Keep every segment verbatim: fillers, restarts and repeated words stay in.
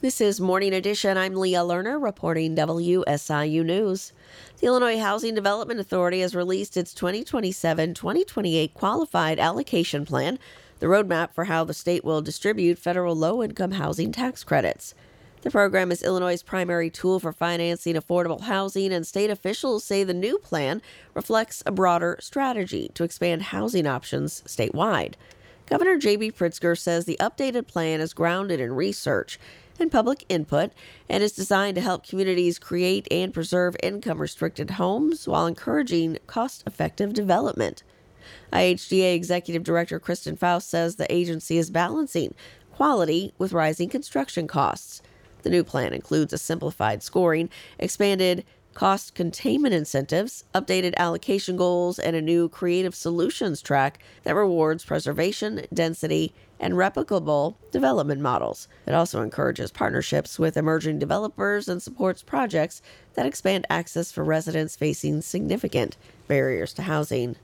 This is Morning Edition. I'm Leah Lerner reporting W S I U News. The Illinois Housing Development Authority has released its twenty twenty-seven twenty twenty-eight Qualified Allocation Plan, the roadmap for how the state will distribute federal low-income housing tax credits. The program is Illinois' primary tool for financing affordable housing, and state officials say the new plan reflects a broader strategy to expand housing options statewide. Governor J B Pritzker says the updated plan is grounded in research and public input and is designed to help communities create and preserve income-restricted homes while encouraging cost-effective development. I H D A Executive Director Kristen Faust says the agency is balancing quality with rising construction costs. The new plan includes a simplified scoring, expanded cost containment incentives, updated allocation goals, and a new creative solutions track that rewards preservation, density, and replicable development models. It also encourages partnerships with emerging developers and supports projects that expand access for residents facing significant barriers to housing.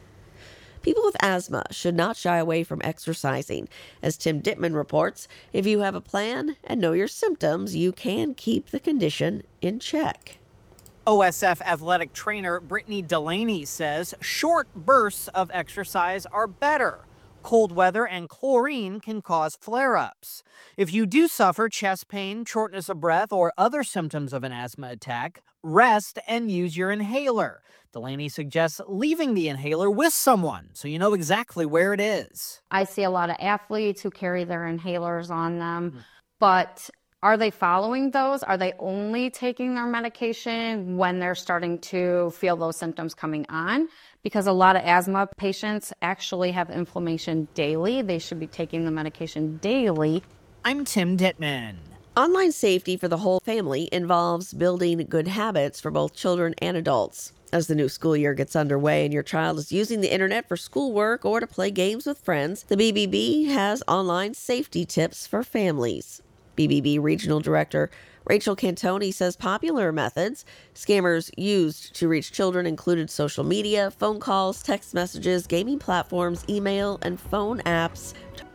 People with asthma should not shy away from exercising. As Tim Dittman reports, if you have a plan and know your symptoms, you can keep the condition in check. O S F athletic trainer Brittany Delaney says short bursts of exercise are better. Cold weather and chlorine can cause flare-ups. If you do suffer chest pain, shortness of breath, or other symptoms of an asthma attack, rest and use your inhaler. Delaney suggests leaving the inhaler with someone so you know exactly where it is. I see a lot of athletes who carry their inhalers on them, mm. but are they following those? Are they only taking their medication when they're starting to feel those symptoms coming on? Because a lot of asthma patients actually have inflammation daily. They should be taking the medication daily. I'm Tim Dittman. Online safety for the whole family involves building good habits for both children and adults. As the new school year gets underway and your child is using the internet for schoolwork or to play games with friends, the B B B has online safety tips for families. B B B Regional Director Rachel Cantoni says popular methods scammers used to reach children included social media, phone calls, text messages, gaming platforms, email, and phone apps